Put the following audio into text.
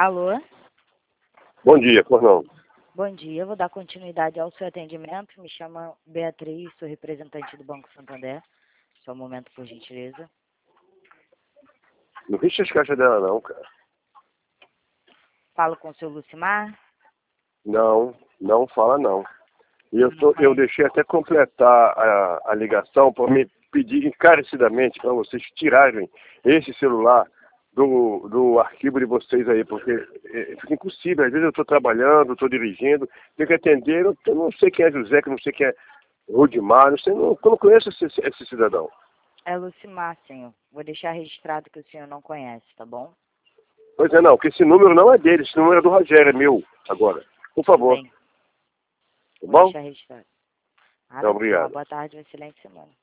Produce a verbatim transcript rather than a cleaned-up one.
Alô? Bom dia, por não. Bom dia, eu vou dar continuidade ao seu atendimento. Me chamo Beatriz, sou representante do Banco Santander. Só um momento, por gentileza. Não fecha as caixas dela não, cara. Falo com o seu Lucimar. Não, não fala não. E eu, Não tô, eu conhece? deixei até completar a, a ligação para me pedir encarecidamente para vocês tirarem esse celular do, do arquivo de vocês aí, porque é, fica impossível. Às vezes eu estou trabalhando, estou dirigindo, tenho que atender, eu, eu não sei quem é José, que eu não sei quem é Rudimar, não sei, não, eu não conheço esse, esse cidadão. É Lucimar, senhor. Vou deixar registrado que o senhor não conhece, tá bom? Pois é, não, porque esse número não é dele, esse número é do Rogério, é meu agora. Por Tudo favor, bem. tá Vou bom? deixar registrado. Ah, Então, não. Tenha uma obrigado. boa tarde e uma excelente semana.